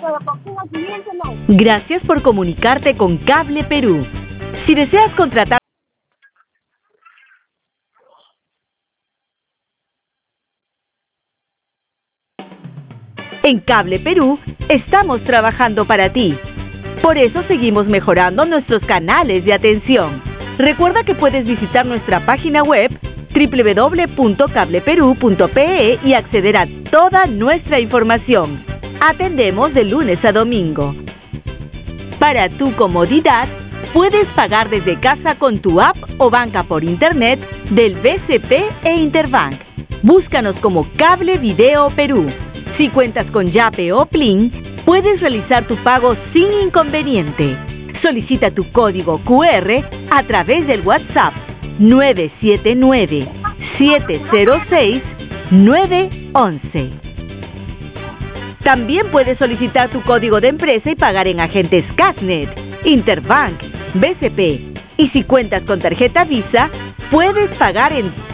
Gracias por comunicarte con Cable Perú. Si deseas contratar en Cable Perú, estamos trabajando para ti. Por eso seguimos mejorando nuestros canales de atención. Recuerda que puedes visitar nuestra página web www.cableperu.pe y acceder a toda nuestra información. Atendemos de lunes a domingo. Para tu comodidad, puedes pagar desde casa con tu app o banca por internet del BCP e Interbank. Búscanos como Cable Video Perú. Si cuentas con Yape o Plin, puedes realizar tu pago sin inconveniente. Solicita tu código QR a través del WhatsApp 979-706-911. También puedes solicitar tu código de empresa y pagar en agentes Casnet, Interbank, BCP. Y si cuentas con tarjeta Visa, puedes pagar en